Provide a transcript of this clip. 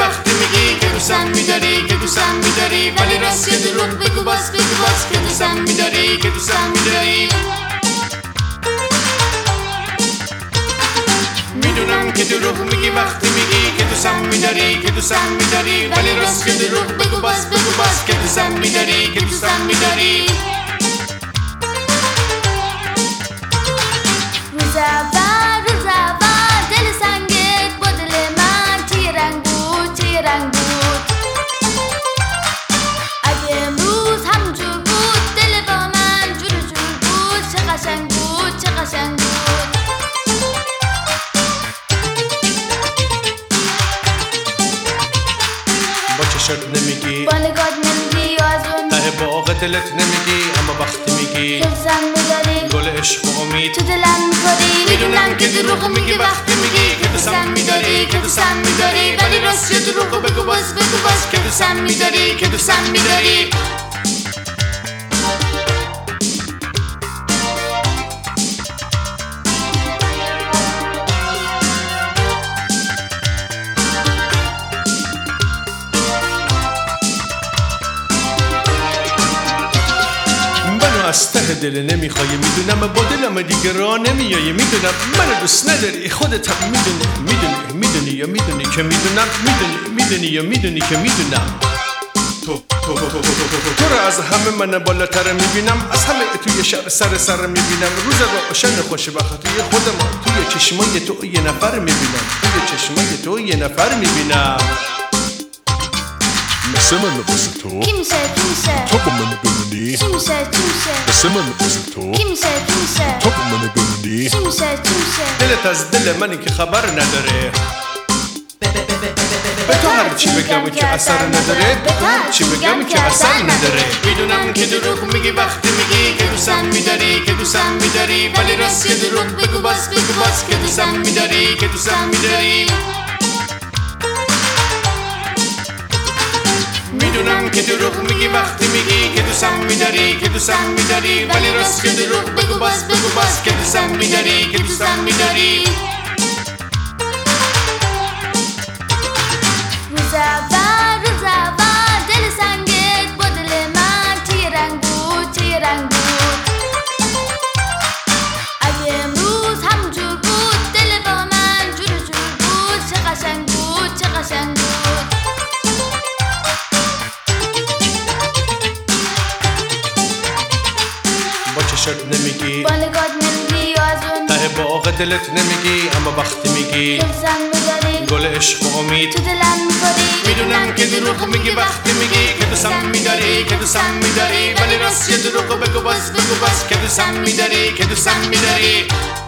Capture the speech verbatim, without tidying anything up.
وقتی میگی که دوستم میداری که دوستم میداری ولی راست که دروغ بگو باز بگو باز که دوستم میداری که دوستم میداری میدونم که دروغ میگی وقتی میگی که دوستم میداری که دوستم میداری ولی راست که دروغ بگو باز بگو باز که دوستم میداری که دوستم میداری روز اول روز اول دل سنگت با دل من چه رنگ بود چه رنگ بود اگه امروز همونجور بود دل با من جور جور بود چه قشنگ بود چه قشنگ بود با چشات نمیگی با نگات نمیگی و از اون ته باغ دلت نمیگی اما وقتی میگی که دوستم میداری گل عشق و امید تو دلم میخوری میدونم که دروغ میگی وقتی میگی که دوستم میداری که دوستم میداری ولی راست یه دروغو بگو باز بگو باز که دوستم میداری که دوستم میداری از ته دل نمیخوای میدونم با دلم دیگه راه نمیایی میدونم منو دوست نداری خودت هم میدونی میدونی میدونی یا میدونی که میدونم میدونی میدونی یا میدونی که میدونم تو تو تو تو تو تو رو از همه من بالاتر میبینم از همه توی شب سر سر میبینم روز روشن خوشبختی خودم توی چشمای تو یه نفر میبینم توی چشمای تو یه نفر میبینم مثل من واسه تو کی میشه کی میشه تو با من بمونی چی میشه چی میشه مثل من واسه تو کی میشه کی میشه تو با من بمونی چی میشه چی میشه دلت از دل منی که خبر نداره به تو هر چی بگم که اثر نداره به تو هر چی بگم که اثر نداره میدونم که دروغ میگی وقتی میگی که دوستم میداری که دوستم میداری ولی راست که دروغ بگو باز بگو باز که دوستم میداری که دوستم میداری میدونم که دروغ میگی وقتی میگی که دوستم میداری که دوستم میداری ولی راست که دروغ بگو باز بگو باز که دوستم میداری که دوستم میداری روز اول روز اول دل سنگت با دل من چه رنگ بود چه رنگ بود اگه امروز همونجور بود دل با من جور جور بود چه قشنگ بود چه قشنگ بود با چشات نمیگی با نگات نمیگی و از اون ته باغ دلت نمیگی اما وقتی میگی که دوستم میداری گل عشق و امید تو دلم میخوری میدونم که دروغ میگی وقتی میگی که دوستم میداری که دوستم میداری ولی راست یه دروغو بگو باز بگو باز که دوستم میداری که دوستم میداری